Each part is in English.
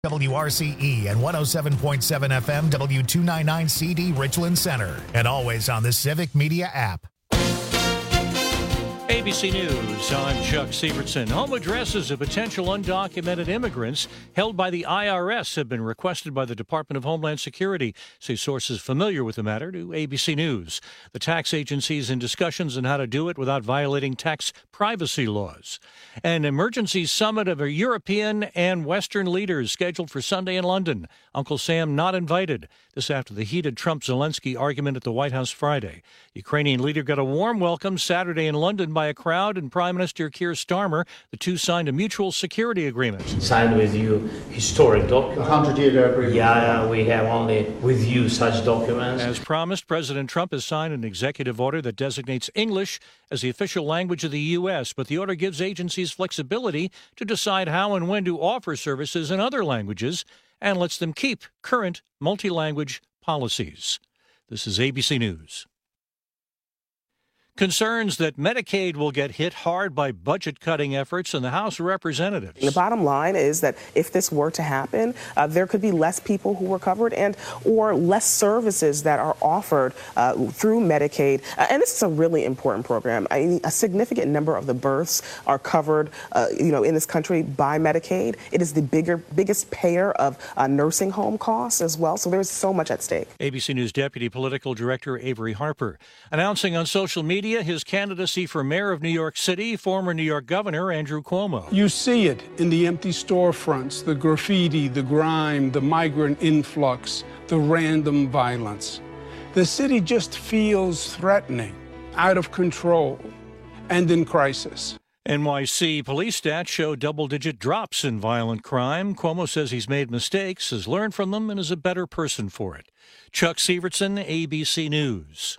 WRCE and 107.7 FM W299CD Richland Center, and always on the Civic Media app. ABC News, I'm Chuck Sievertson. Home addresses of potential undocumented immigrants held by the IRS have been requested by the Department of Homeland Security, say sources familiar with the matter to ABC News. The tax agency is in discussions on how to do it without violating tax privacy laws. An emergency summit of European and Western leaders scheduled for Sunday in London. Uncle Sam not invited. This after the heated Trump-Zelensky argument at the White House Friday. Ukrainian leader got a warm welcome Saturday in London by a crowd and Prime Minister Keir Starmer. The two signed a mutual security agreement. Signed with you historic document. 100-year agreement. Yeah, we have only with you such documents. As promised, President Trump has signed an executive order that designates English as the official language of the U.S., but the order gives agencies flexibility to decide how and when to offer services in other languages and lets them keep current multi-language policies. This is ABC News. Concerns that Medicaid will get hit hard by budget-cutting efforts in the House of Representatives. The bottom line is that if this were to happen, there could be less people who were covered and or less services that are offered through Medicaid. And this is a really important program. I mean, a significant number of the births are covered, in this country by Medicaid. It is the biggest payer of nursing home costs as well. So there's so much at stake. ABC News Deputy Political Director Avery Harper announcing on social media his candidacy for mayor of New York City, former New York Governor Andrew Cuomo. You see it in the empty storefronts, the graffiti, the grime, the migrant influx, the random violence. The city just feels threatening, out of control, and in crisis. NYC police stats show double-digit drops in violent crime. Cuomo says he's made mistakes, has learned from them, and is a better person for it. Chuck Sievertson, ABC News.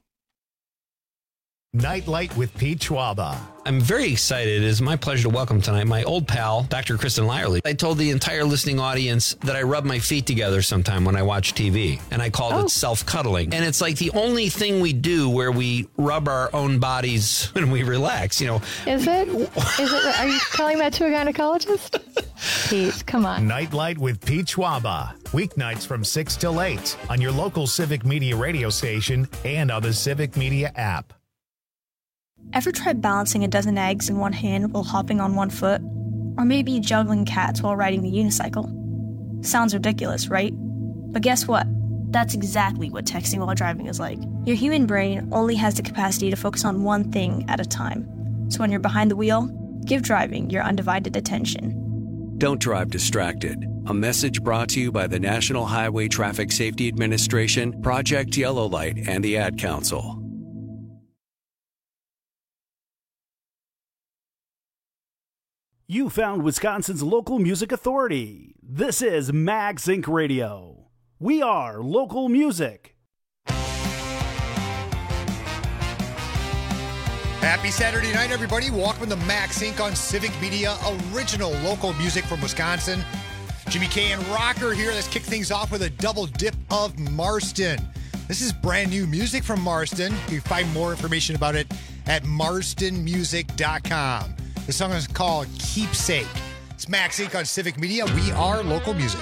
Nightlight with Pete Schwaba. I'm very excited. It is my pleasure to welcome tonight my old pal, Dr. Kristen Lyerly. I told the entire listening audience that I rub my feet together sometime when I watch TV, and I called it self-cuddling. And it's like the only thing we do where we rub our own bodies when we relax, Is it? Are you telling that to a gynecologist? Pete, come on. Nightlight with Pete Schwaba. Weeknights from 6 till 8 on your local Civic Media radio station and on the Civic Media app. Ever tried balancing a dozen eggs in one hand while hopping on one foot? Or maybe juggling cats while riding the unicycle? Sounds ridiculous, right? But guess what? That's exactly what texting while driving is like. Your human brain only has the capacity to focus on one thing at a time. So when you're behind the wheel, give driving your undivided attention. Don't drive distracted. A message brought to you by the National Highway Traffic Safety Administration, Project Yellow Light, and the Ad Council. You found Wisconsin's local music authority. This is Max Inc. Radio. We are local music. Happy Saturday night, everybody. Welcome to Max Inc. on Civic Media, original local music from Wisconsin. Jimmy K and Rocker here. Let's kick things off with a double dip of Marston. This is brand new music from Marston. You can find more information about it at marstonmusic.com. The song is called Keepsake. It's Max Inc. on Civic Media. We are local music.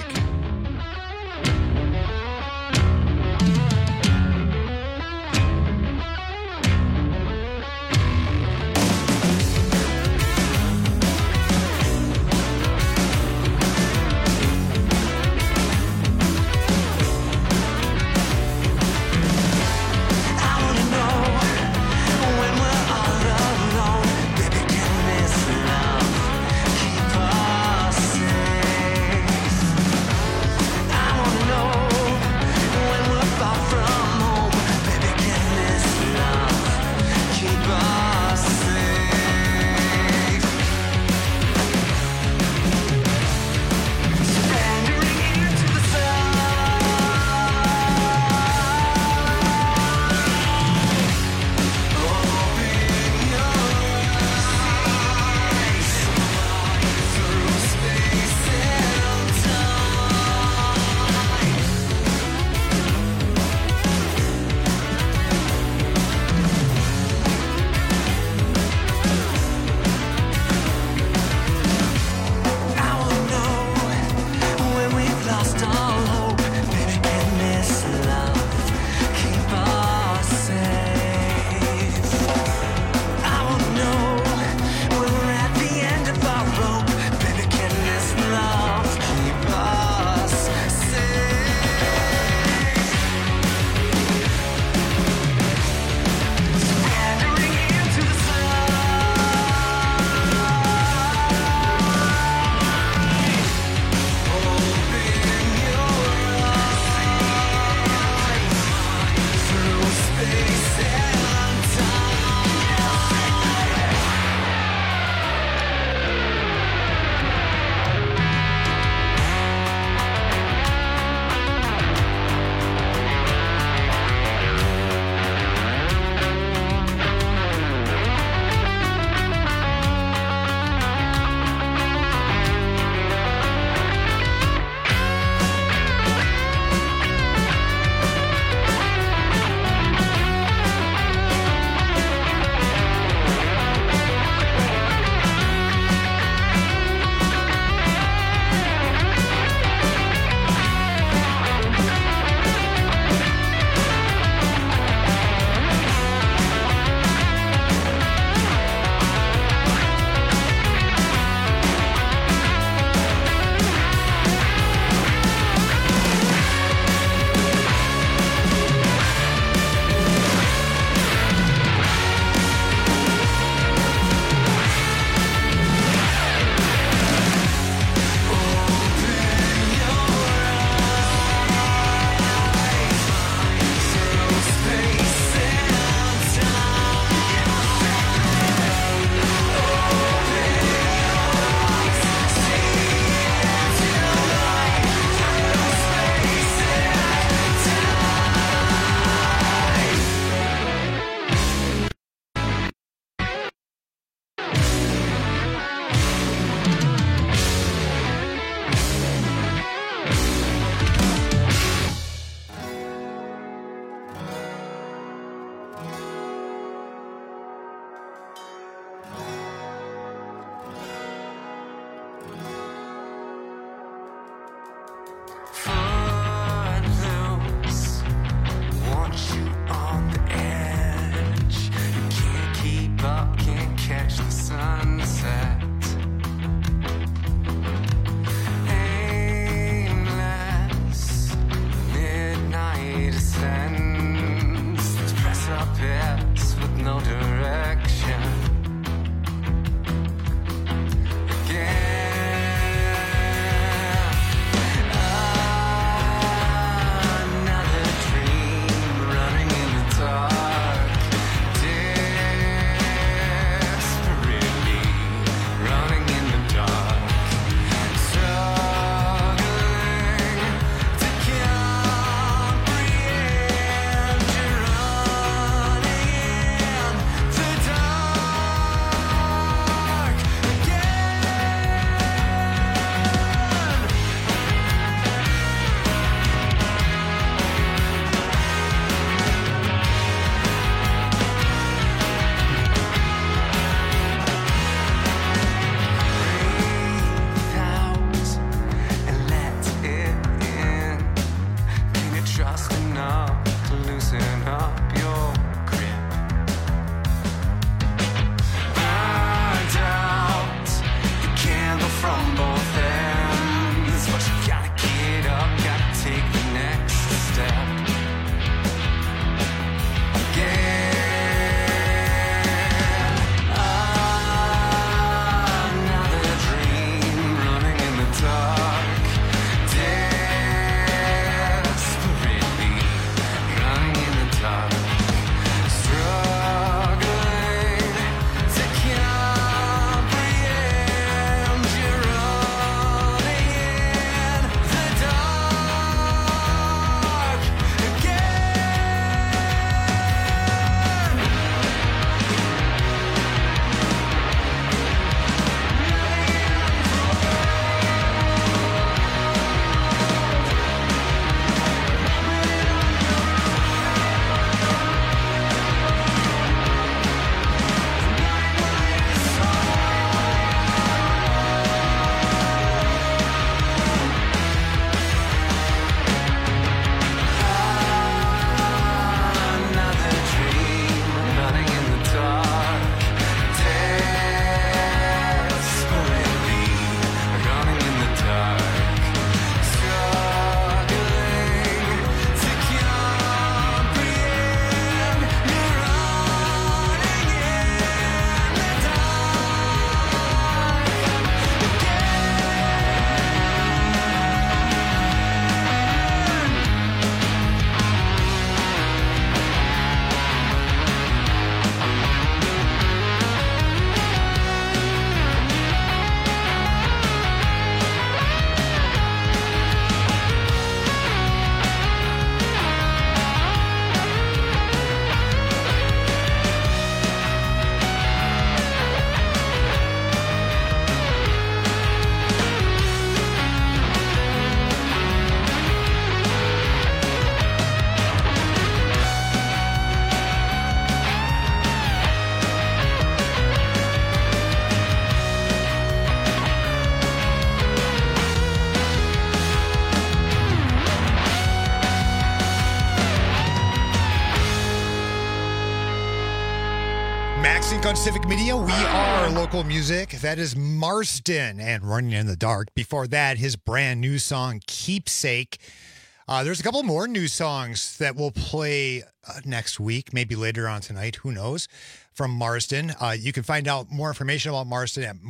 MaxInc on Civic Media. We are local music. That is Marsden and Running in the Dark. Before that, his brand new song, Keepsake. There's a couple more new songs that we'll play next week, maybe later on tonight. Who knows? From Marsden. You can find out more information about Marsden at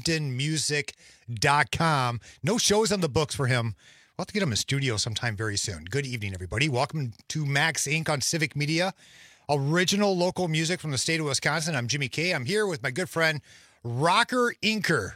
marsdenmusic.com. No shows on the books for him. We'll have to get him in studio sometime very soon. Good evening, everybody. Welcome to Max Inc. on Civic Media. Original local music from the state of Wisconsin. I'm Jimmy K. I'm here with my good friend, Rocker Inker.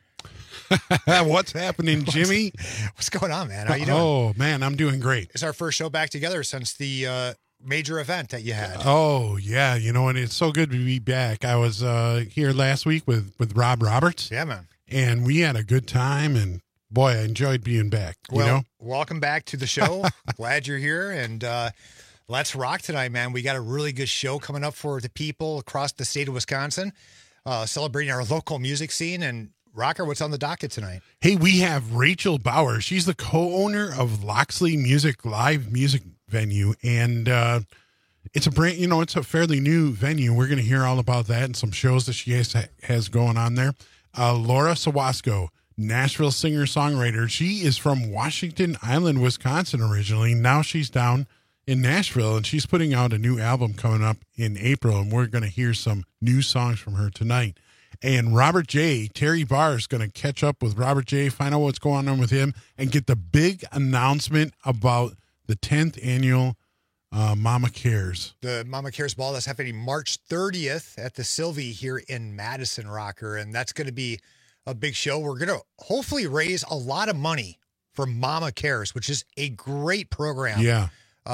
What's happening, Jimmy? What's going on, man? How you doing? Oh, man, I'm doing great. It's our first show back together since the major event that you had. Oh, yeah. You know, and it's so good to be back. I was here last week with Rob Roberts. Yeah, man. And we had a good time, and boy, I enjoyed being back. Well, welcome back to the show. Glad you're here, and let's rock tonight, man. We got a really good show coming up for the people across the state of Wisconsin, celebrating our local music scene. And Rocker, what's on the docket tonight? Hey, we have Rachel Bauer. She's the co-owner of Loxley Music Live Music Venue, and it's a fairly new venue. We're going to hear all about that and some shows that she has going on there. Laura Sawasco, Nashville singer-songwriter. She is from Washington Island, Wisconsin originally. Now she's down in Nashville, and she's putting out a new album coming up in April, and we're going to hear some new songs from her tonight. And Robert J., Terry Barr is going to catch up with Robert J., find out what's going on with him, and get the big announcement about the 10th annual Mama Cares. The Mama Cares Ball that's happening March 30th at the Sylvie here in Madison, Rocker, and that's going to be a big show. We're going to hopefully raise a lot of money for Mama Cares, which is a great program. Yeah.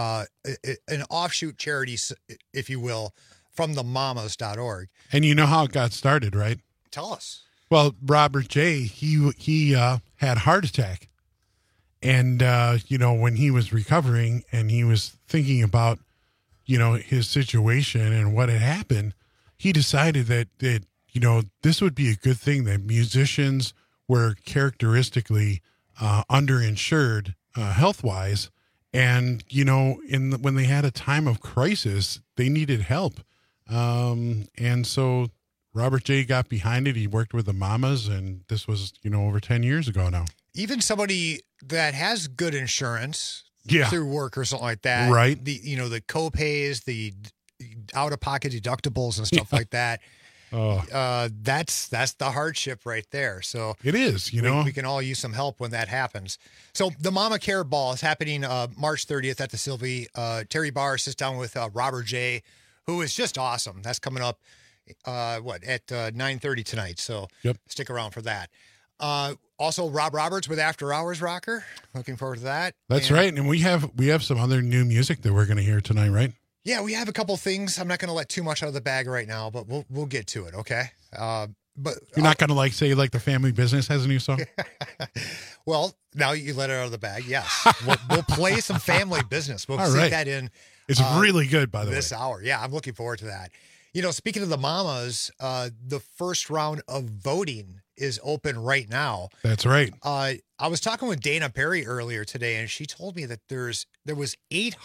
An offshoot charity, if you will, from the mamas.org. And you know how it got started, right? Tell us. Well, Robert J., he had a heart attack. And, when he was recovering and he was thinking about, his situation and what had happened, he decided that this would be a good thing, that musicians were characteristically underinsured health-wise. And, when they had a time of crisis, they needed help. And so Robert J. got behind it. He worked with the Mamas, and this was, over 10 years ago now. Even somebody that has good insurance through work or something like that. Right. The co-pays, the out-of-pocket deductibles and stuff like that. That's the hardship right there. So it is, we can all use some help when that happens. So the Mama Care Ball is happening March 30th at the Sylvie. Terry Barr sits down with Robert J., who is just awesome. That's coming up at 9:30 tonight. So Stick around for that. Also, Rob Roberts with After Hours Rocker. Looking forward to that. That's right. And we have some other new music that we're going to hear tonight, right? Yeah, we have a couple things. I'm not going to let too much out of the bag right now, but we'll get to it, okay? But you're not going to say the Family Business has a new song? Well, now you let it out of the bag. Yes, we'll play some Family Business. We'll see that in. It's really good, by the way. This hour, yeah, I'm looking forward to that. Speaking of the Mamas, the first round of voting is open right now. That's right. I was talking with Dana Perry earlier today, and she told me that there was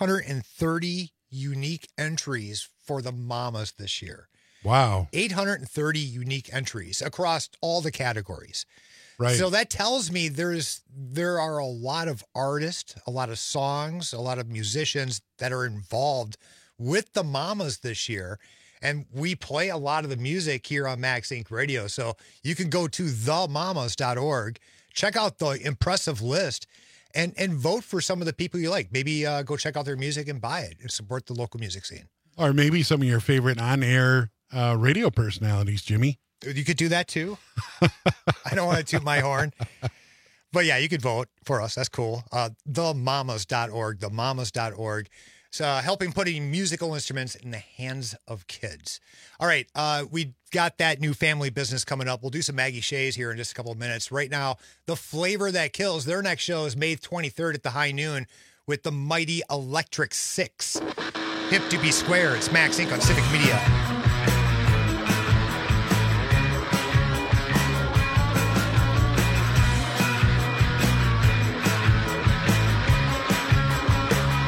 830 unique entries for the Mamas this year. Wow. 830 unique entries across all the categories. Right. So that tells me there are a lot of artists, a lot of songs, a lot of musicians that are involved with the Mamas this year. And we play a lot of the music here on Max Inc. Radio. So you can go to themamas.org, check out the impressive list, and vote for some of the people you like. Maybe go check out their music and buy it and support the local music scene. Or maybe some of your favorite on-air radio personalities, Jimmy. You could do that too. I don't want to toot my horn. But yeah, you could vote for us. That's cool. Themamas.org, themamas.org. It's helping putting musical instruments in the hands of kids. All right, we got that new Family Business coming up. We'll do some Maggie Shays here in just a couple of minutes. Right now, The Flavor That Kills, their next show is May 23rd at the High Noon with the mighty Electric Six. Hip to be square. It's Max Inc. on Civic Media.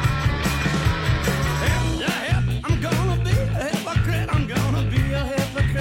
I'm gonna be a hypocrite.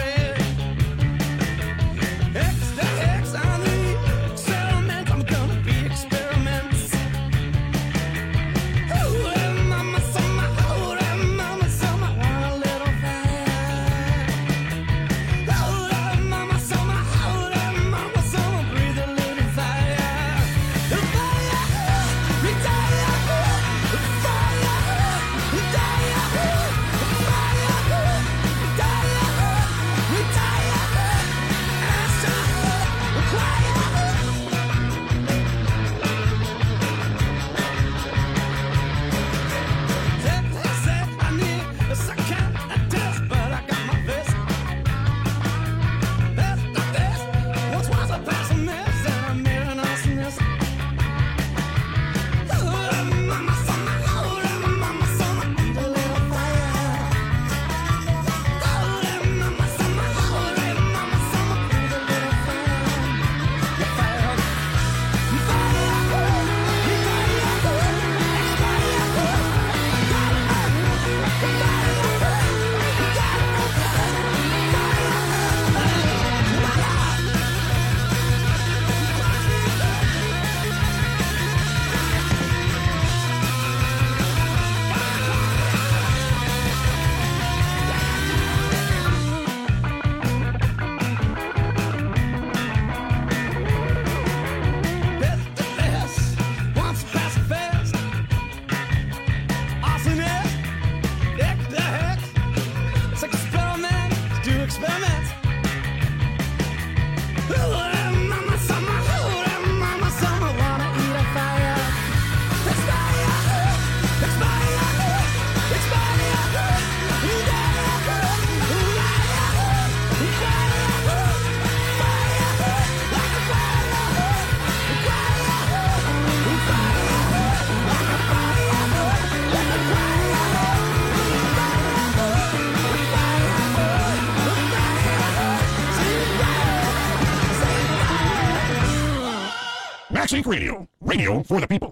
Max Inc. Radio. Radio for the people.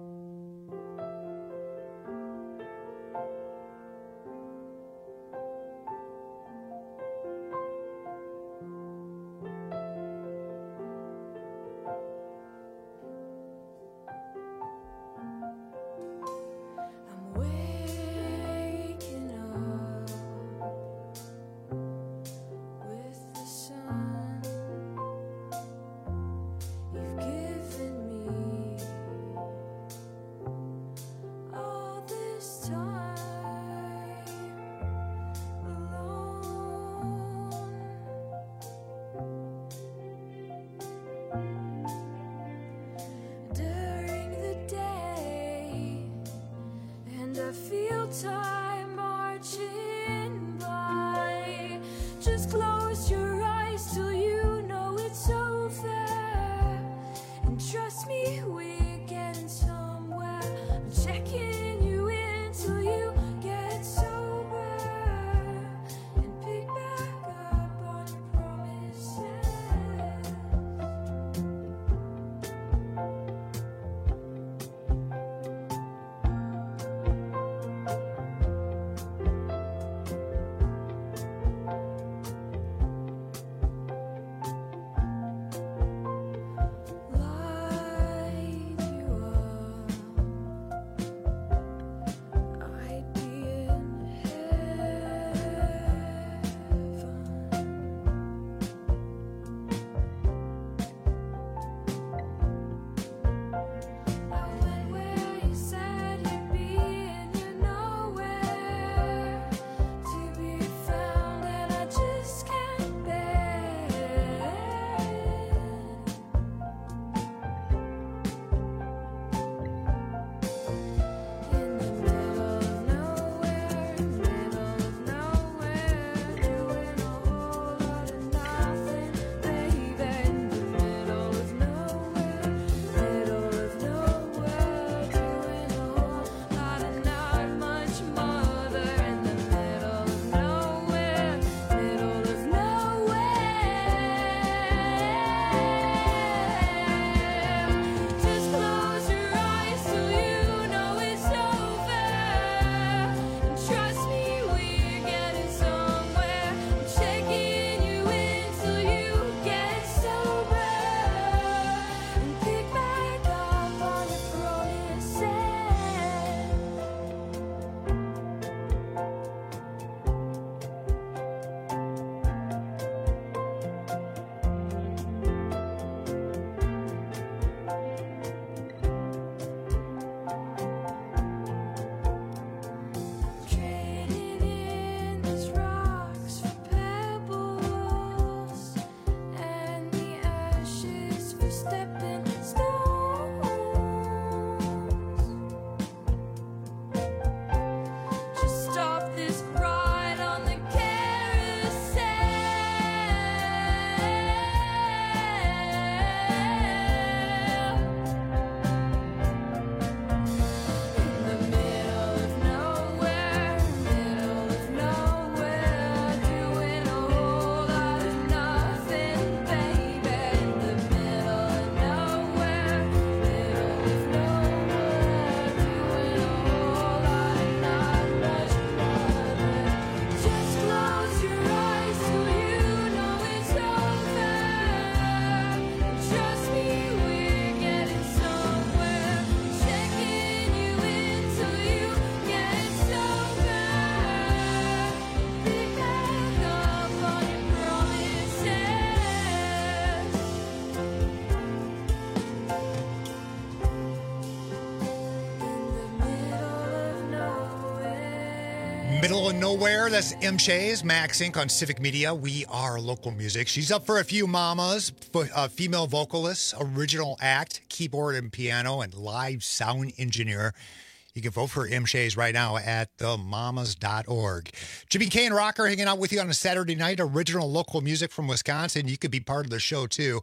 Middle of Nowhere, that's M. Shays, Max Inc. on Civic Media. We are local music. She's up for a few mamas, female vocalist, original act, keyboard and piano, and live sound engineer. You can vote for M. Shays right now at themamas.org. Jimmy K and Rocker hanging out with you on a Saturday night. Original local music from Wisconsin. You could be part of the show, too.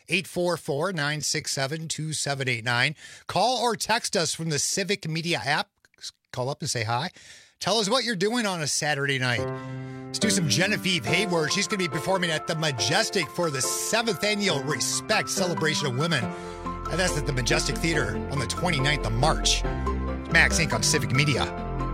844-967-2789. Call or text us from the Civic Media app. Call up and say hi. Tell us what you're doing on a Saturday night. Let's do some Genevieve Hayward. She's going to be performing at the Majestic for the 7th Annual Respect Celebration of Women And that's at the Majestic Theater on the 29th of March. Max Inc. on Civic Media.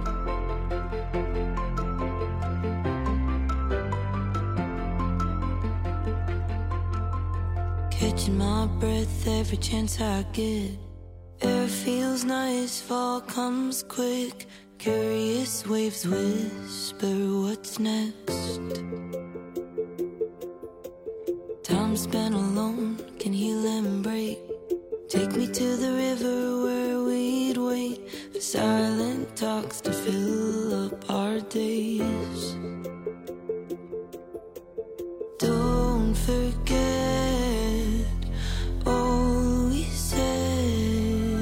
Catching my breath every chance I get. Air feels nice, fall comes quick. Curious waves whisper what's next. Time spent alone can heal and break. Take me to the river where we'd wait for silent talks to fill up our days. Don't forget all we said.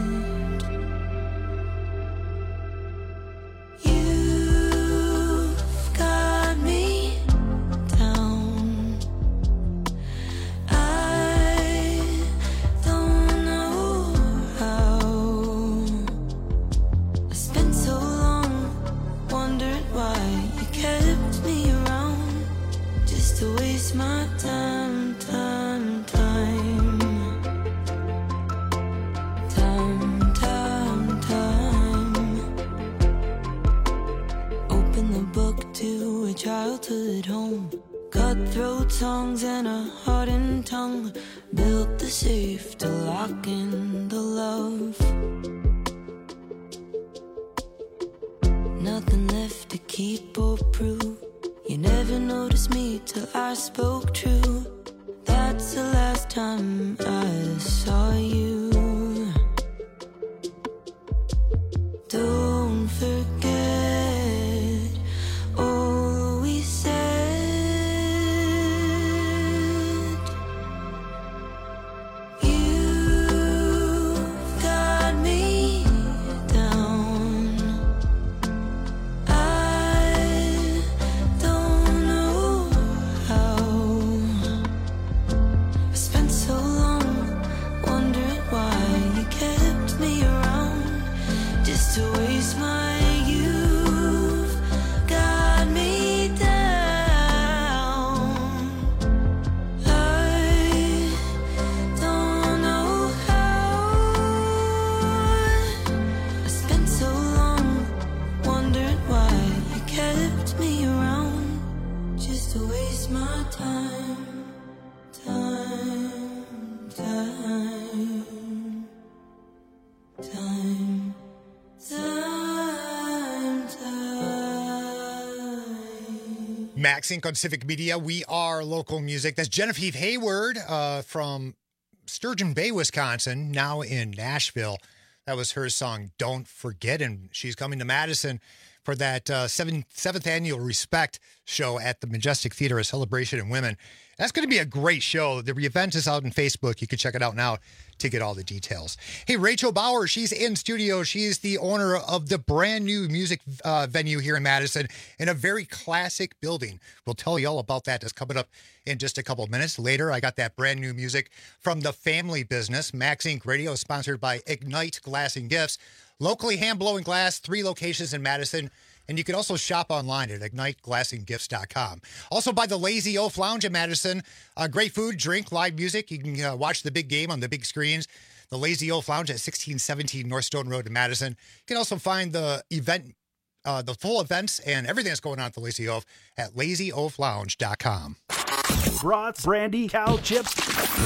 You've got me down. I don't know how. I spent so long wondering why you kept me around, just to waste my time. Open the book to a childhood home. Cutthroat songs and a hardened tongue. Built the safe to lock in the love. Nothing left to keep or prove. You never noticed me till I spoke true. That's the last time I saw you. Don't forget all we said. You've got me down. I don't know how. I spent so long wondering why you kept me around, just to waste my youth. Got me down. I don't know how. I spent so long wondering why you kept me around, just to waste my time, time, time, time, time, time. Max Inc. on Civic Media. We are local music. That's Genevieve Hayward from Sturgeon Bay, Wisconsin, now in Nashville. That was her song, Don't Forget. And she's coming to Madison for that seventh annual Respect show at the Majestic Theater, a celebration of women. That's going to be a great show. The event is out on Facebook. You can check it out now to get all the details. Hey, Rachel Bauer, she's in studio. She's the owner of the brand new music venue here in Madison in a very classic building. We'll tell you all about that. That's coming up in just a couple of minutes. Later, I got that brand new music from the family business. Max Inc. Radio is sponsored by Ignite Glass and Gifts. Locally hand-blowing glass, 3 locations in Madison. And you can also shop online at IgniteGlassandGifts.com. Also by the Lazy Oaf Lounge in Madison. Great food, drink, live music. You can watch the big game on the big screens. The Lazy Oaf Lounge at 1617 North Stone Road in Madison. You can also find the event, the full events and everything that's going on at the Lazy Oaf at LazyOafLounge.com. Brats, brandy, cow chips,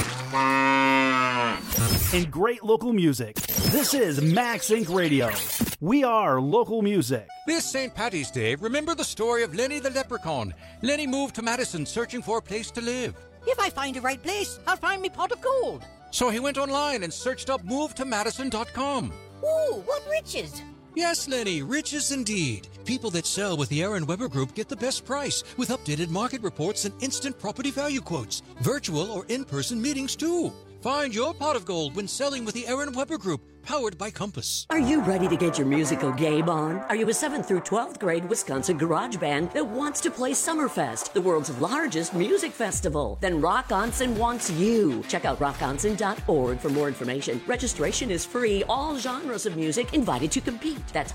and great local music. This is Max Inc. Radio. We are local music. This St. Paddy's Day, remember the story of Lenny the Leprechaun. Lenny moved to Madison searching for a place to live. If I find the right place, I'll find me pot of gold. So he went online and searched up movetomadison.com. Ooh, what riches! Yes, Lenny, riches indeed. People that sell with the Aaron Weber Group get the best price with updated market reports and instant property value quotes. Virtual or in-person meetings, too. Find your pot of gold when selling with the Aaron Weber Group. powered by Compass. Are you ready to get your musical game on? Are you a 7th through 12th grade Wisconsin garage band that wants to play Summerfest, the world's largest music festival? Then Rockonson wants you. Check out rockonson.org for more information. Registration is free. All genres of music invited to compete. That's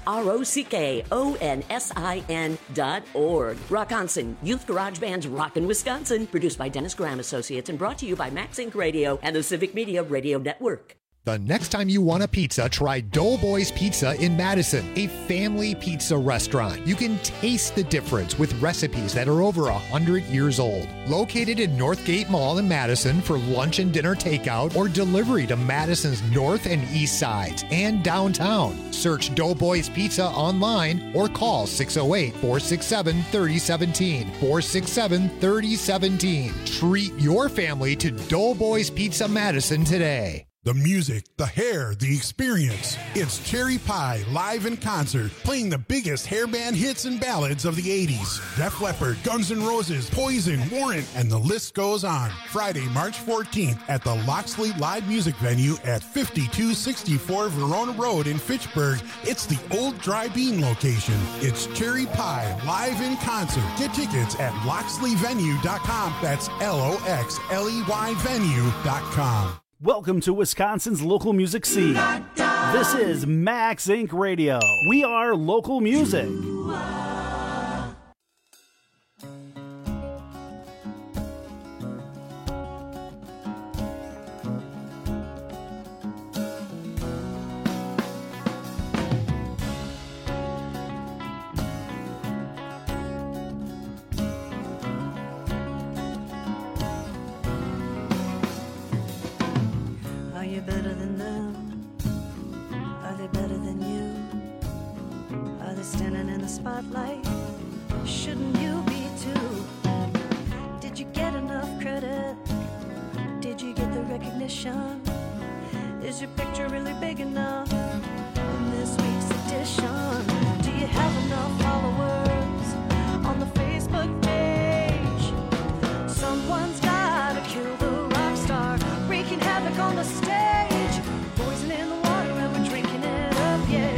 ROCKONSIN.org. Rockonson, Youth Garage Band's Rockin' Wisconsin. Produced by Dennis Graham Associates and brought to you by Max Inc. Radio and the Civic Media Radio Network. The next time you want a pizza, try Doughboys Pizza in Madison, a family pizza restaurant. You can taste the difference with recipes that are over 100 years old. Located in Northgate Mall in Madison for lunch and dinner takeout or delivery to Madison's north and east sides and downtown. Search Doughboys Pizza online or call 608-467-3017. 467-3017. Treat your family to Doughboys Pizza Madison today. The music, the hair, the experience. It's Cherry Pie live in concert, playing the biggest hair band hits and ballads of the 80s. Def Leppard, Guns N' Roses, Poison, Warrant, and the list goes on. Friday, March 14th at the Loxley Live Music Venue at 5264 Verona Road in Fitchburg. It's the old Dry Bean location. It's Cherry Pie live in concert. Get tickets at loxleyvenue.com. That's LOXLEY venue.com. Welcome to Wisconsin's local music scene. This is Max Inc. Radio. We are local music. Spotlight, shouldn't you be too? Did you get enough credit? Did you get the recognition? Is your picture really big enough in this week's edition? Do you have enough followers on the Facebook page? Someone's gotta kill the rock star, wreaking havoc on the stage, poison in the water and we're drinking it up, yeah.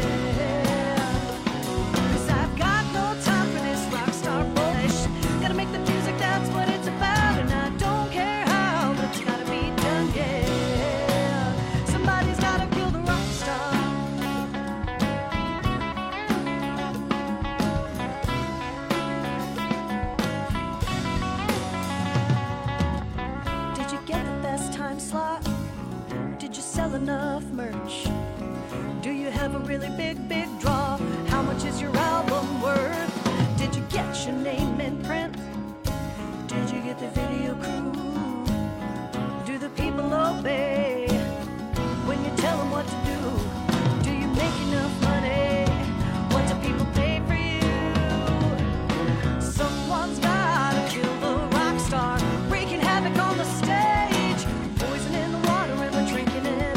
Enough merch? Do you have a really big draw? How much is your album worth? Did you get your name in print? Did you get the video crew? Do the people obey when you tell them what to do? Do you make enough money? What do people pay for you? Someone's gotta kill the rock star, wreaking havoc on the stage, poison in the water and we're drinking it.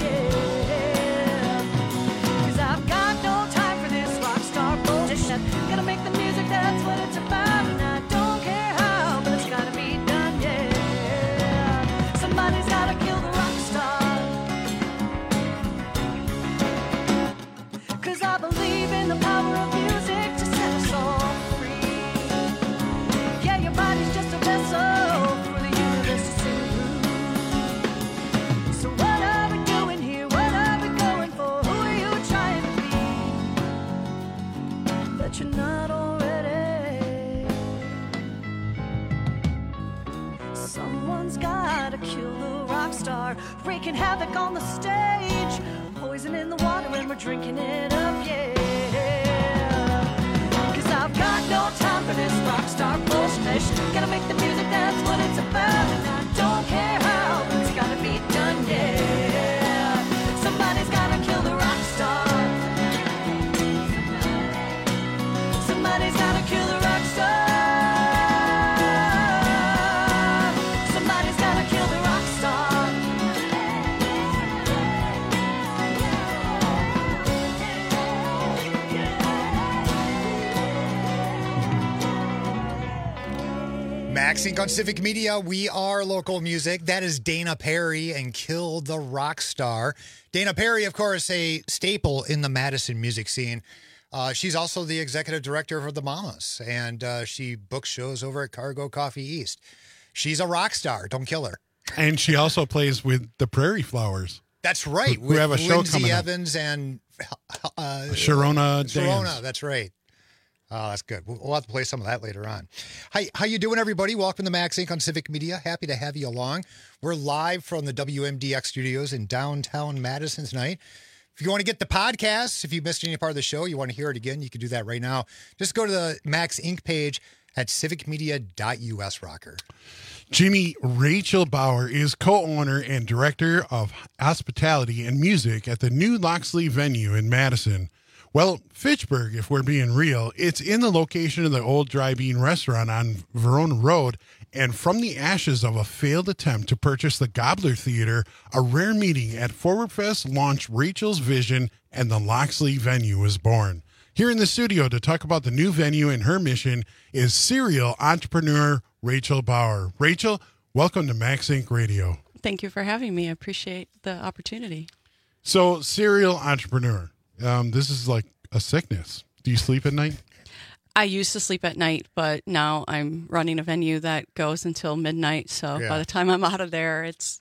Gotta make the music, that's what it's about. And I don't care how, but it's gotta be done, yeah. Somebody's gotta kill the rock star. 'Cause I believe in the power of music to set us all free. Yeah, your body's just a vessel for the universe to sing through. So what are we doing here? What are we going for? Who are you trying to be? That you're not already. Someone's gotta kill the rock star, wreaking havoc on the stage, poison in the water and we're drinking it up, yeah. 'Cause I've got no time for this rock star bullshit. Gotta make the music, that's what it's about. And I don't care how, but it's gotta be done, yeah. Somebody's gotta kill the rock star. Somebody's gotta kill the rock star. Somebody's gotta kill the rock star. Max Inc. on Civic Media. We are local music. That is Dana Perry and Kill the Rock Star. Dana Perry, of course, a staple in the Madison music scene. She's also the executive director for the Mamas, and she books shows over at Cargo Coffee East. She's a rock star. Don't kill her. And she also plays with the Prairie Flowers. That's right. We have a show Lindsay coming Evans and Sharona Dance. That's right. Oh, that's good. We'll have to play some of that later on. Hi, how you doing, everybody? Welcome to Max Inc. on Civic Media. Happy to have you along. We're live from the WMDX studios in downtown Madison tonight. If you want to get the podcast, if you missed any part of the show, you want to hear it again, you can do that right now. Just go to the Max Inc. page at civicmedia.us, Rocker. Jimmy Rachel Bauer is co-owner and director of hospitality and music at the new Loxley venue in Madison. Well, Fitchburg, if we're being real, it's in the location of the old Dry Bean restaurant on Verona Road, and from the ashes of a failed attempt to purchase the Gobbler Theater, a rare meeting at Forward Fest launched Rachel's vision, and the Loxley venue was born. Here in the studio to talk about the new venue and her mission is serial entrepreneur Rachel Bauer. Rachel, welcome to Max Inc. Radio. Thank you for having me. I appreciate the opportunity. So, serial entrepreneur. This is like a sickness. Do you sleep at night? I used to sleep at night, but now I'm running a venue that goes until midnight. So by the time I'm out of there, it's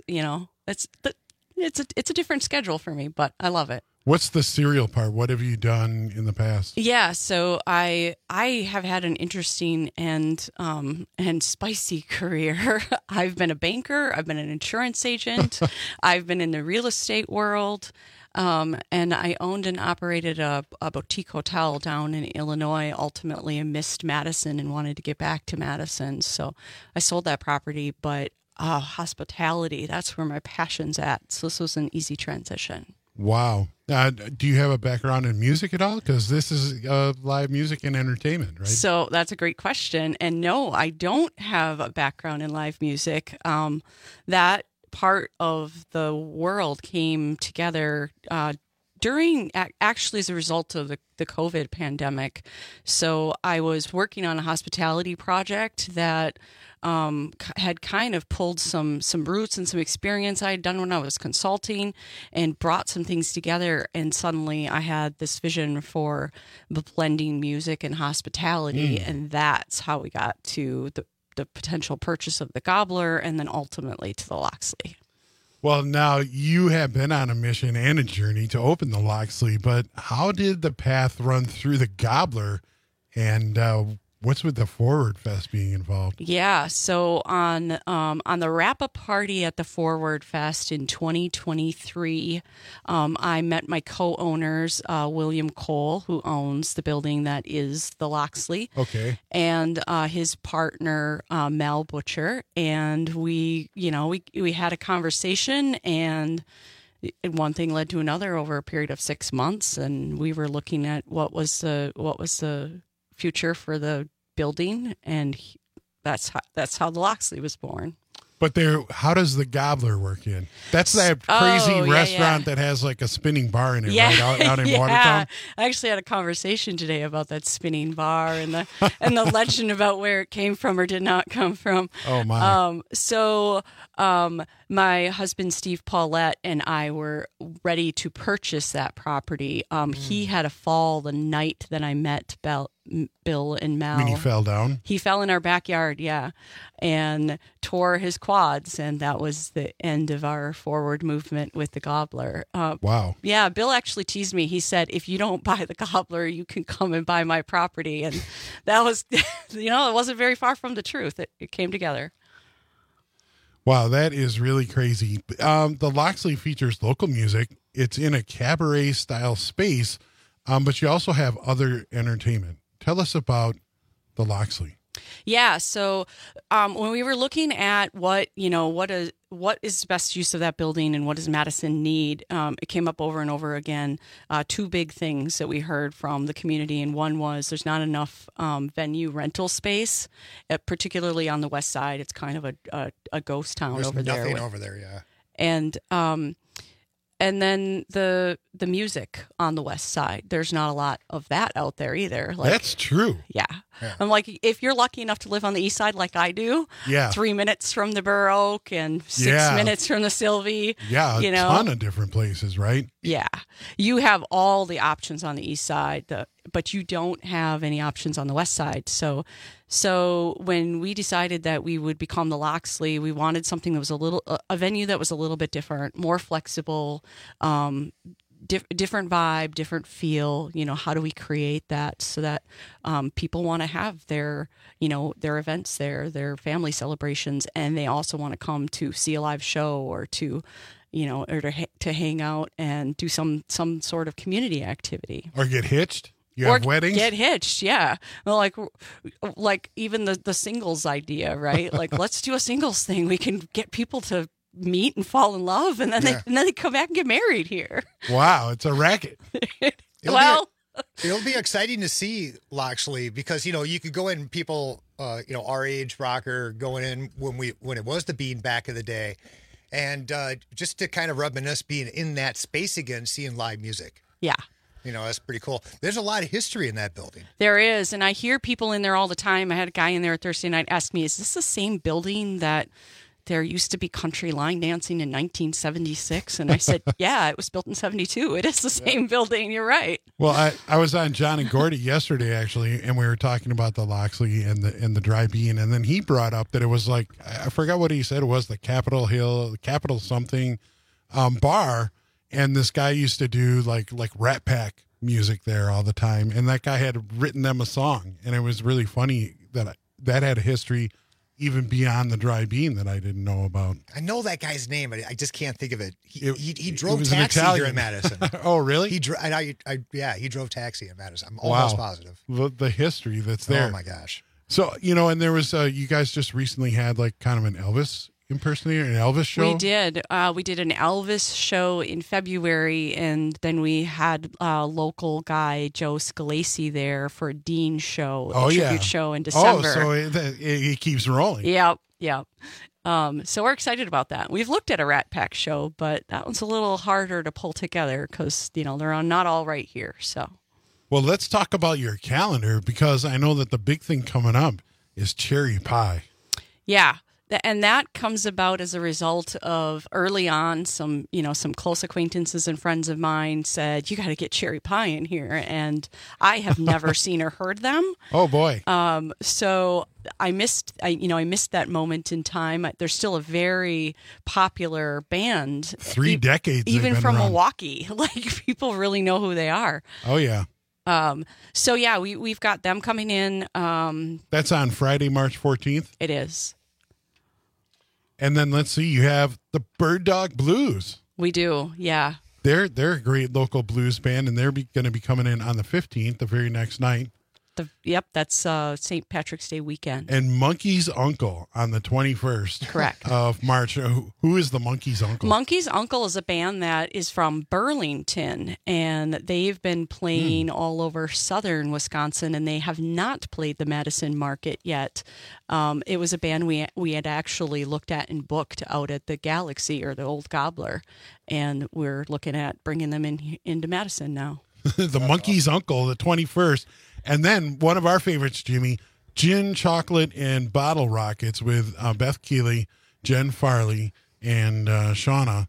a different schedule for me, but I love it. What's the serial part? What have you done in the past? Yeah, so I have had an interesting and spicy career. I've been a banker. I've been an insurance agent. I've been in the real estate world. And I owned and operated a boutique hotel down in Illinois. Ultimately, I missed Madison and wanted to get back to Madison. So I sold that property, but hospitality, that's where my passion's at. So this was an easy transition. Wow. Do you have a background in music at all? Because this is live music and entertainment, right? So that's a great question. And no, I don't have a background in live music. That part of the world came together actually as a result of the COVID pandemic. So I was working on a hospitality project that had kind of pulled some roots and some experience I had done when I was consulting and brought some things together. And suddenly I had this vision for blending music and hospitality. And that's how we got to the potential purchase of the Gobbler and then ultimately to the Loxley. Well, now you have been on a mission and a journey to open the Loxley, but how did the path run through the Gobbler, and what's with the Forward Fest being involved? Yeah, so on the wrap-up party at the Forward Fest in 2023, I met my co-owners, William Cole, who owns the building that is the Loxley, and his partner, Mel Butcher, and we had a conversation, and one thing led to another over a period of 6 months, and we were looking at what was the future for the building, and that's how the Loxley was born. But how does the Gobbler work in? That's that crazy restaurant that has like a spinning bar in it, right? Out in Watertown. I actually had a conversation today about that spinning bar and the legend about where it came from or did not come from. Oh my! My husband Steve Paulette and I were ready to purchase that property. He had a fall the night that I met Bill and Mel. When he fell down? He fell in our backyard, and tore his quads, and that was the end of our forward movement with the Gobbler. Wow. Yeah, Bill actually teased me. He said, if you don't buy the Gobbler, you can come and buy my property. And that was, it wasn't very far from the truth. It came together. Wow, that is really crazy. The Loxley features local music. It's in a cabaret-style space, but you also have other entertainment. Tell us about the Loxley. Yeah, so when we were looking at what is the best use of that building and what does Madison need, it came up over and over again. Two big things that we heard from the community, and one was there's not enough venue rental space, particularly on the west side. It's kind of a ghost town over there. There's nothing over there, yeah. And And then the music on the west side, there's not a lot of that out there either. Like, that's true. Yeah. I'm like, if you're lucky enough to live on the east side like I do, 3 minutes from the Burr Oak and 6 minutes from the Sylvie. Yeah, a ton of different places, right? Yeah. You have all the options on the east side, but you don't have any options on the west side. So when we decided that we would become the Loxley, we wanted something that was a venue that was a little bit different, more flexible, different vibe, different feel. How do we create that so that people want to have their events there, their family celebrations, and they also want to come to see a live show or to to hang out and do some sort of community activity or get hitched. You have weddings? Get hitched, yeah. Well, like even the singles idea, right? Like, let's do a singles thing. We can get people to meet and fall in love, and then they come back and get married here. Wow, it's a racket. It'll be exciting to see Loxley because you could go in, people our age, rocker, going in when it was the Bean back in the day, and just to kind of reminisce being in that space again, seeing live music. Yeah. That's pretty cool. There's a lot of history in that building. There is, and I hear people in there all the time. I had a guy in there Thursday night ask me, is this the same building that there used to be country line dancing in 1976? And I said, yeah, it was built in 72. It is the same building. You're right. Well, I was on John and Gordy yesterday, actually, and we were talking about the Loxley and the Dry Bean, and then he brought up that it was like, I forgot what he said it was, the Capitol something bar. And this guy used to do like Rat Pack music there all the time. And that guy had written them a song. And it was really funny that had a history even beyond the Dry Bean that I didn't know about. I know that guy's name, but I just can't think of it. He drove taxi here in Madison. Oh, really? He drove taxi in Madison. I'm almost positive. The history that's there. Oh, my gosh. So, and there was, you guys just recently had like kind of an Elvis impersonator, an Elvis show? We did. We did an Elvis show in February, and then we had local guy Joe Scalesi there for a Dean show, a tribute show in December. Oh, so it keeps rolling. Yep. So we're excited about that. We've looked at a Rat Pack show, but that one's a little harder to pull together because they're not all right here. So, well, let's talk about your calendar because I know that the big thing coming up is cherry pie. Yeah. And that comes about as a result of early on, some close acquaintances and friends of mine said, you got to get cherry pie in here. And I have never seen or heard them. Oh, boy. So I missed that moment in time. They're still a very popular band. 3 decades. Even from around. Milwaukee. Like, people really know who they are. Oh, yeah. So, yeah, we've got them coming in. That's on Friday, March 14th? It is. And then let's see, you have the Bird Dog Blues. We do, yeah. They're a great local blues band, and they're going to be coming in on the 15th, the very next night. That's St. Patrick's Day weekend. And Monkey's Uncle on the 21st. Correct. Of March. Who is the Monkey's Uncle? Monkey's Uncle is a band that is from Burlington, and they've been playing all over southern Wisconsin, and they have not played the Madison market yet. It was a band we had actually looked at and booked out at the Galaxy or the Old Gobbler, and we're looking at bringing them into Madison now. The Monkey's Uncle, the 21st. And then one of our favorites, Jimmy, Gin, Chocolate, and Bottle Rockets with Beth Keeley, Jen Farley, and Shauna.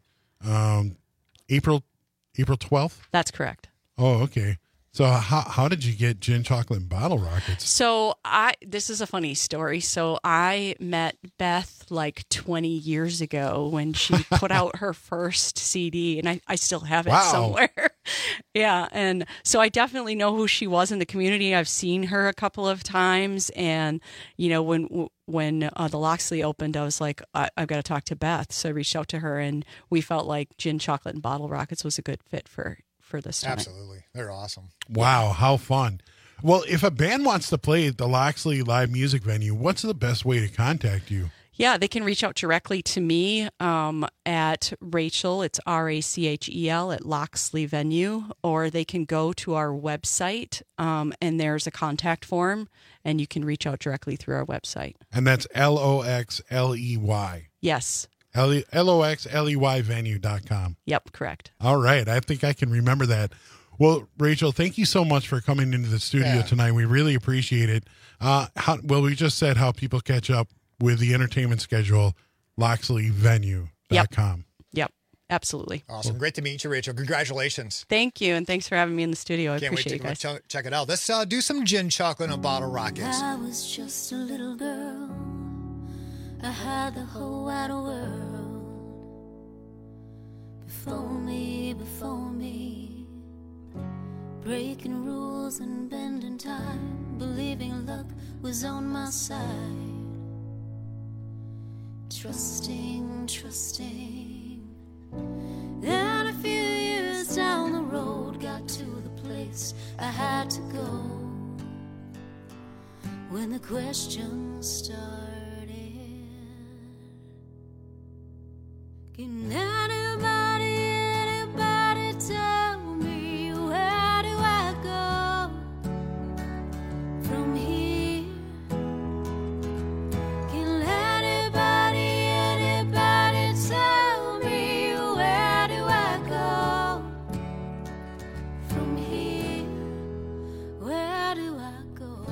April 12th? That's correct. Oh, okay. So how did you get Gin, Chocolate, and Bottle Rockets? So this is a funny story. So I met Beth like 20 years ago when she put out her first CD, and I still have it somewhere. Yeah, and so I definitely know who she was in the community. I've seen her a couple of times, and when the Loxley opened, I was like, I've got to talk to Beth. So I reached out to her, and we felt like Gin, Chocolate, and Bottle Rockets was a good fit for this time. Absolutely. They're awesome. Wow, how fun. Well, if a band wants to play at the Loxley Live Music Venue, what's the best way to contact you? Yeah, they can reach out directly to me at Rachel, it's RACHEL at Loxley Venue, or they can go to our website and there's a contact form, and you can reach out directly through our website. And that's LOXLEY. Yes. LOXLEYvenue.com. Yep, correct. All right. I think I can remember that. Well, Rachel, thank you so much for coming into the studio tonight. We really appreciate it. We just said how people catch up with the entertainment schedule, LoxleyVenue.com. Yep, absolutely. Awesome. Great to meet you, Rachel. Congratulations. Thank you, and thanks for having me in the studio. I Can't wait appreciate to it, guys. check it out. Let's do some gin, chocolate, and a bottle rockets. I was just a little girl. I had the whole wide world before me. Breaking rules and bending time, believing luck was on my side. Trusting. Then a few years down the road, got to the place I had to go. When the questions started, can anybody tell me where do I go from here? Can anybody tell me where do I go from here? Where do I go?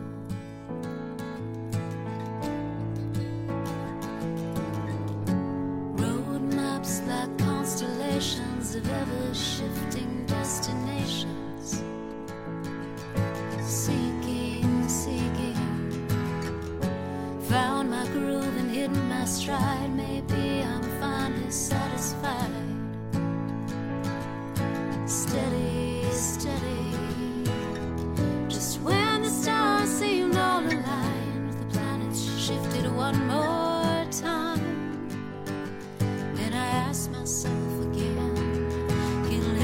Road maps like constellations of ever-shifting destinations. Seeking, found my groove and hidden my stride. Maybe I'm finally satisfied. Steady, just when the stars seemed all aligned, the planets shifted one more time. Then I asked myself again, can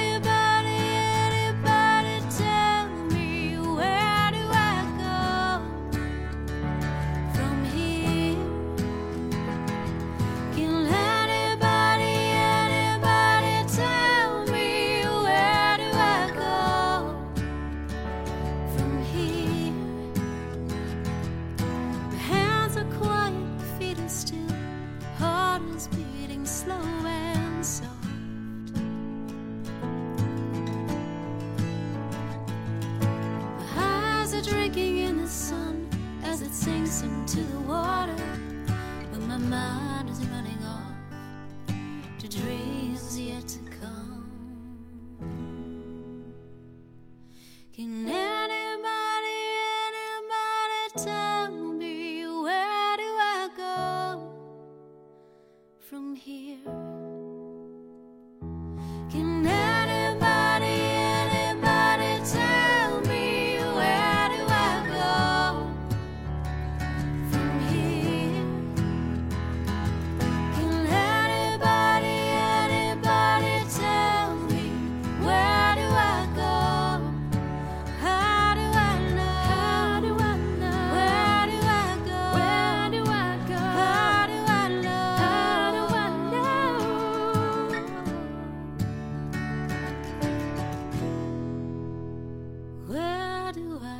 anybody tell me where do I go from here? Can anybody tell me where do I go from here? My hands are quiet, my feet are still, heart is beating slow and soft. My eyes are drinking in the sun as it sinks into the water, but my mind is running off to dreams yet to come. Can anybody tell me where do I go from here? Can anybody tell me where do I go from here? Can anybody tell me where do I go? How do I know? Where do I go? How do I know? Where do I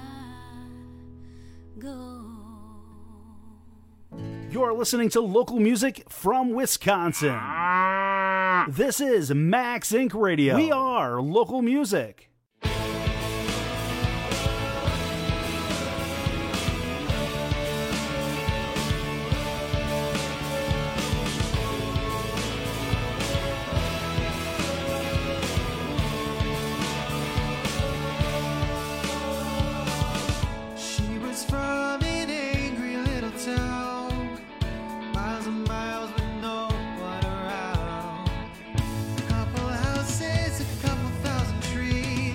go? You're listening to local music from Wisconsin. This is Max Inc. Radio. We are local music. She was from an angry little town, miles and miles with no one around. A couple houses, a couple thousand trees.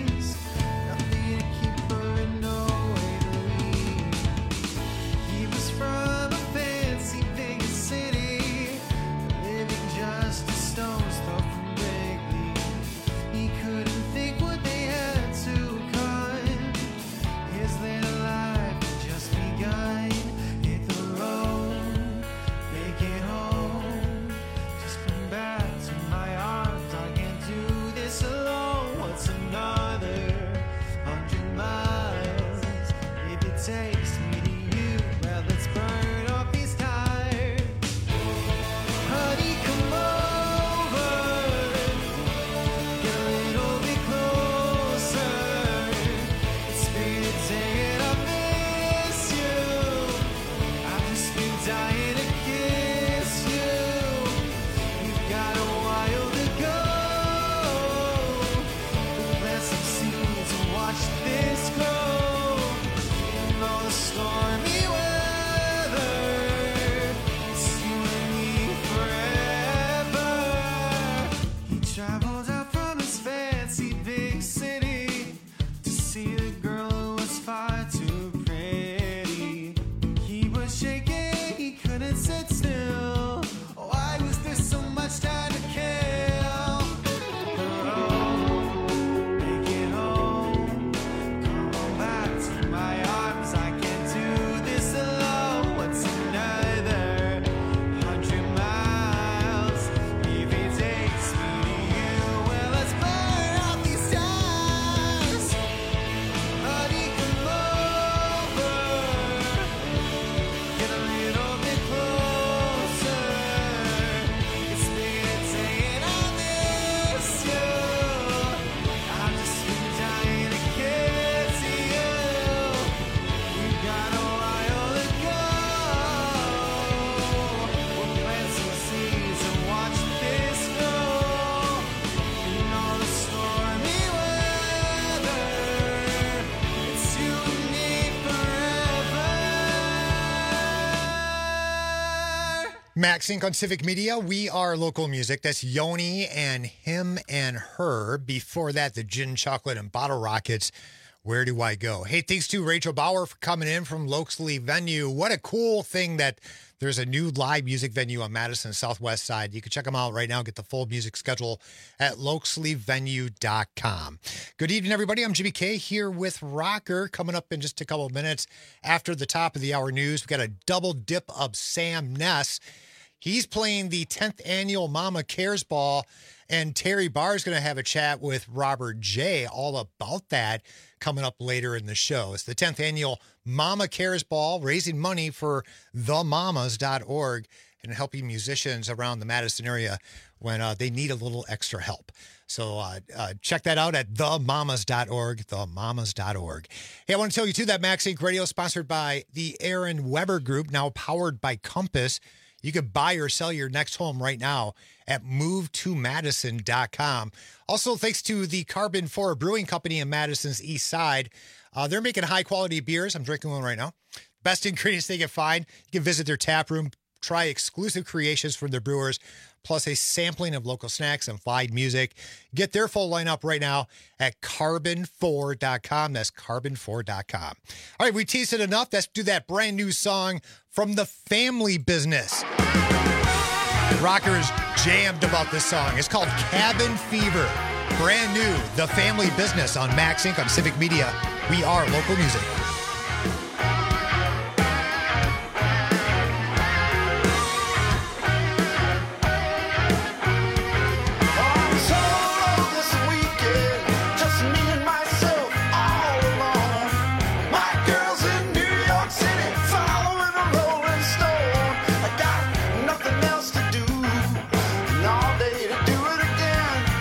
Max Inc. on Civic Media. We are local music. That's Yoni and Him and Her. Before that, the Gin, Chocolate, and Bottle Rockets. Where do I go? Hey, thanks to Rachel Bauer for coming in from Loxley Venue. What a cool thing that there's a new live music venue on Madison Southwest side. You can check them out right now. Get the full music schedule at loxleyvenue.com. Good evening, everybody. I'm Jimmy K here with Rocker. Coming up in just a couple of minutes after the top of the hour news, we got a double dip of Sam Ness. He's playing the 10th annual Mama Cares Ball, and Terry Barr is going to have a chat with Robert J. all about that coming up later in the show. It's the 10th annual Mama Cares Ball, raising money for themamas.org and helping musicians around the Madison area when they need a little extra help. So check that out at themamas.org, themamas.org. Hey, I want to tell you, too, that Max Inc. Radio is sponsored by the Aaron Weber Group, now powered by Compass. You can buy or sell your next home right now at movetomadison.com. Also, thanks to the Carbon 4 Brewing Company in Madison's East Side. They're making high-quality beers. I'm drinking one right now. Best ingredients they can find. You can visit their tap room, try exclusive creations from their brewers, plus a sampling of local snacks and live music. Get their full lineup right now at carbon4.com. That's carbon4.com. All right, we teased it enough. Let's do that brand new song from The Family Business. Rocker is jammed about this song. It's called Cabin Fever. Brand new, The Family Business on Max Inc. on Civic Media. We are local music.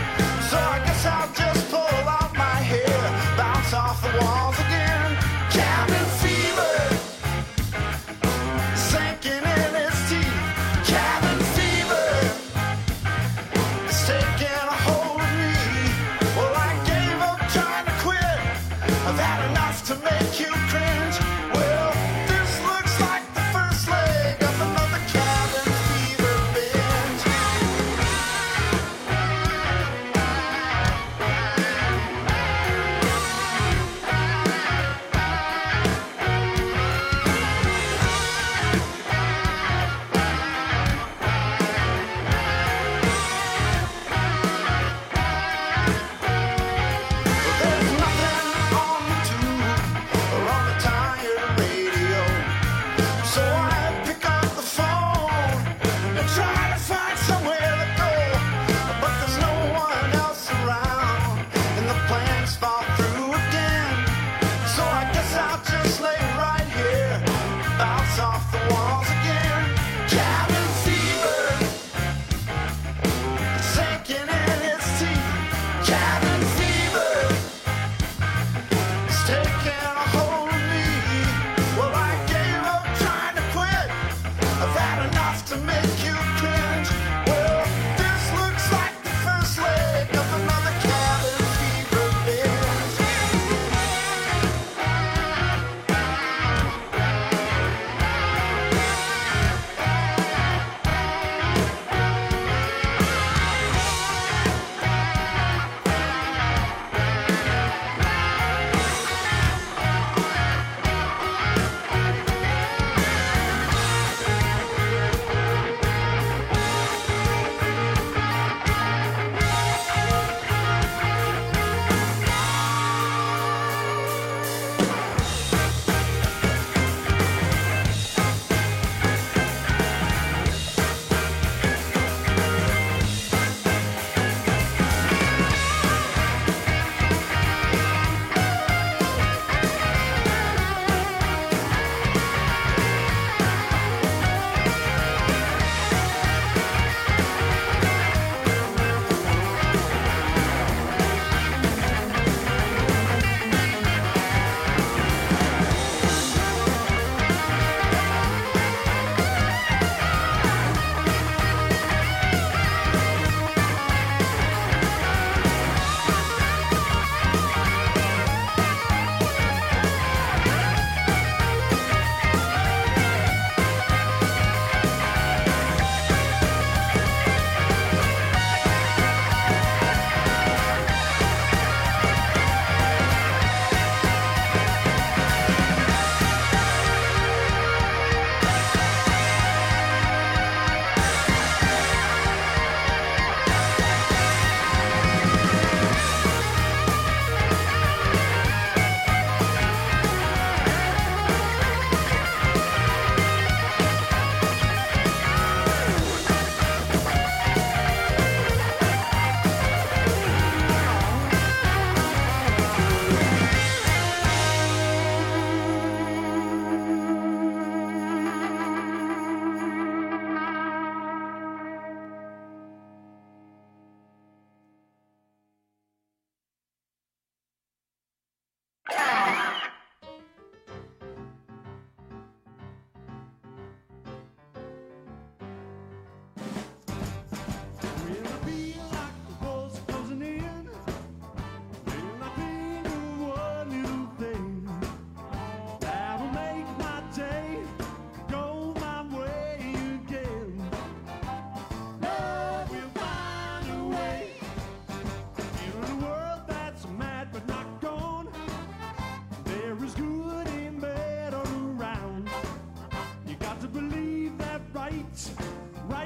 I'll just pull out my hair, bounce off the walls again.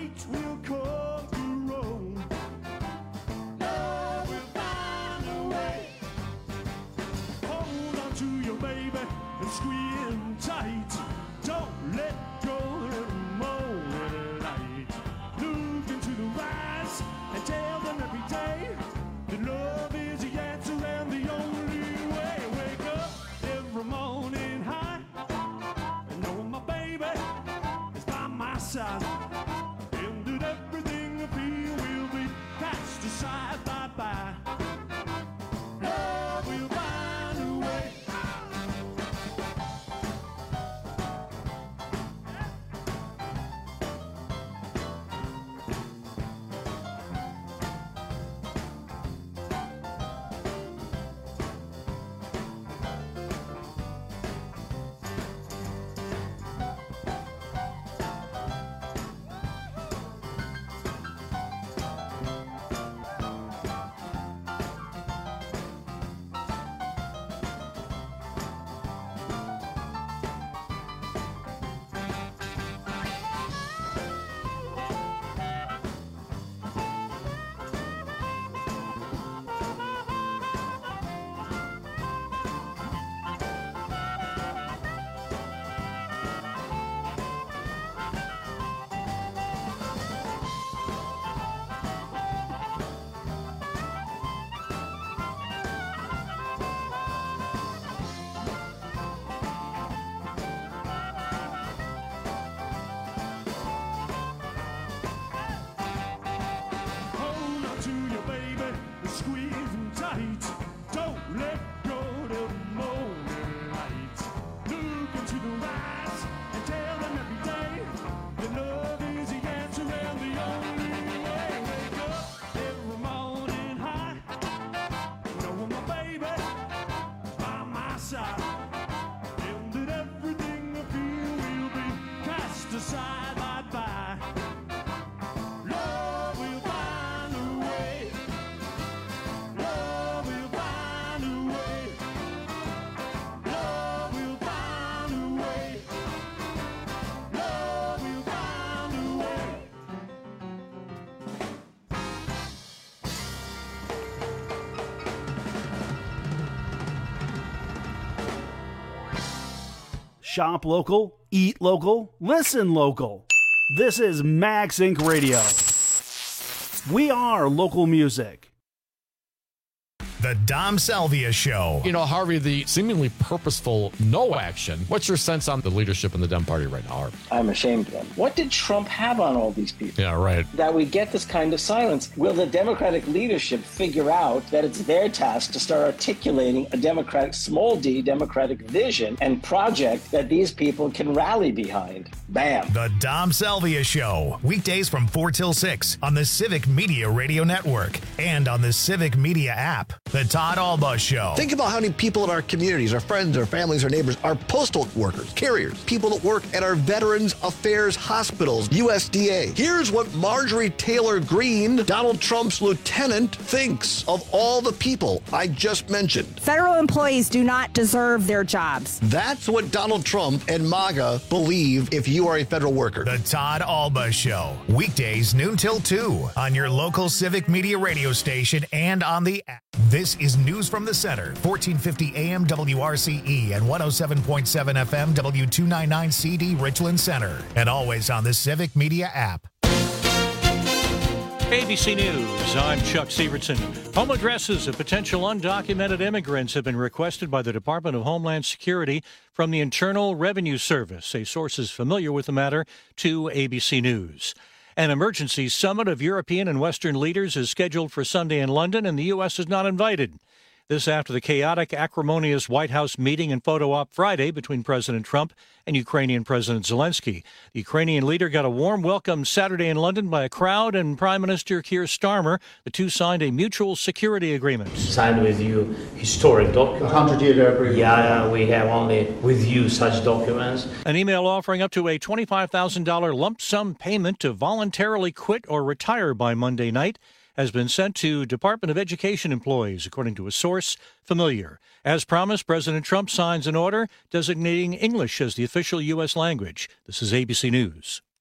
night will come to roll. Love will find a way. Hold on to your baby and squeeze him tight. Don't let go of the morning light. Look into the eyes and tell them every day that love is the answer and the only way. Wake up every morning high and know my baby is by my side. And that everything I feel will be cast aside. Bye-bye. Love will find a way. Hold on to your baby and squeeze him tight. Don't let go of the morning light. Look into the eyes and tell them every day that love is the answer and the only way. Wake up every morning high, knowing my baby is by my side. And that everything I feel will be cast aside. Bye-bye. Love will find a way. Love will find a way. Love will find a way. Love will find a way. Shop local, eat local, listen local. This is Max Inc. Radio. We are local music. The Dom Salvia Show. You know, Harvey, the seemingly purposeful no action. What's your sense on the leadership in the Dem Party right now, Harvey? I'm ashamed of them. What did Trump have on all these people? Yeah, right. That we get this kind of silence. Will the Democratic leadership figure out that it's their task to start articulating a Democratic, small d, Democratic vision and project that these people can rally behind? Bam. The Dom Salvia Show. Weekdays from 4 till 6 on the Civic Media Radio Network and on the Civic Media app. The Todd Alba Show. Think about how many people in our communities, our friends, our families, our neighbors, our postal workers, carriers, people that work at our Veterans Affairs hospitals, USDA. Here's what Marjorie Taylor Greene, Donald Trump's lieutenant, thinks of all the people I just mentioned. Federal employees do not deserve their jobs. That's what Donald Trump and MAGA believe if you are a federal worker. The Todd Alba Show. Weekdays noon till 2 on your local Civic Media radio station and on the app. This is News from the Center, 1450 AM WRCE and 107.7 FM W299 CD Richland Center, and always on the Civic Media app. ABC News, I'm Chuck Severson. Home addresses of potential undocumented immigrants have been requested by the Department of Homeland Security from the Internal Revenue Service, a source is familiar with the matter to ABC News. An emergency summit of European and Western leaders is scheduled for Sunday in London, and the U.S. is not invited. This after the chaotic, acrimonious White House meeting and photo op Friday between President Trump and Ukrainian President Zelensky. The Ukrainian leader got a warm welcome Saturday in London by a crowd and Prime Minister Keir Starmer. The two signed a mutual security agreement. Signed with you historic document. 100-year agreement. Yeah, we have only with you such documents. An email offering up to a $25,000 lump sum payment to voluntarily quit or retire by Monday night has been sent to Department of Education employees, according to a source familiar. As promised, President Trump signs an order designating English as the official U.S. language. This is ABC News.